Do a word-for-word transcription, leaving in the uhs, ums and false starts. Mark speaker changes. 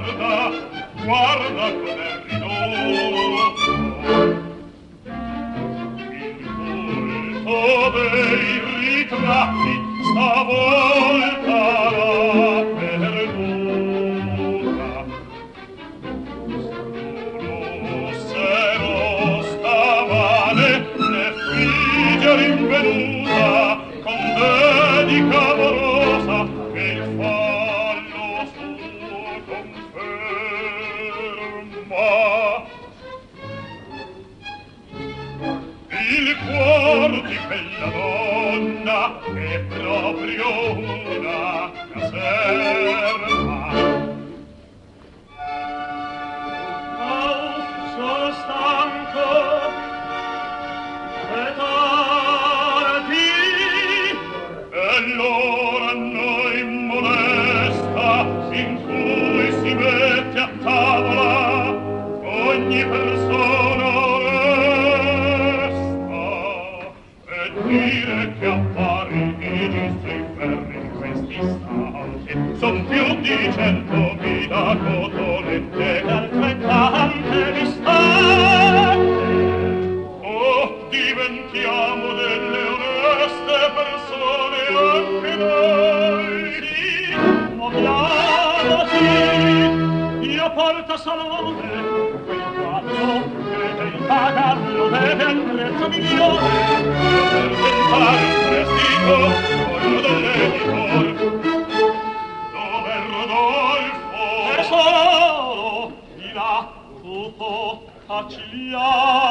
Speaker 1: guarda, guarda come ridotto il volto dei ritratti stavolta l'ha perduta. Solo se non stavane le figlia rinvenuta con dedica amorosa che il fallo suo conferma. Il cuor di quella donna è proprio una caserma. Oh, sono stanco e tardi, e l'ora noi molesta in cui si mette a tavola ogni persona onesta, e dire che appari i nostri ferri in questi istanti son più di centomila cotolette altrettante distanti. Oh, diventiamo delle oneste persone anche noi. Sì, muoviamoci, io porto salone, quel quadro che del pagarlo deve al prezzo migliore, per tentare il prestito, quello dell'editor, dove Rodolfo è solo, di là, tu può accigliare.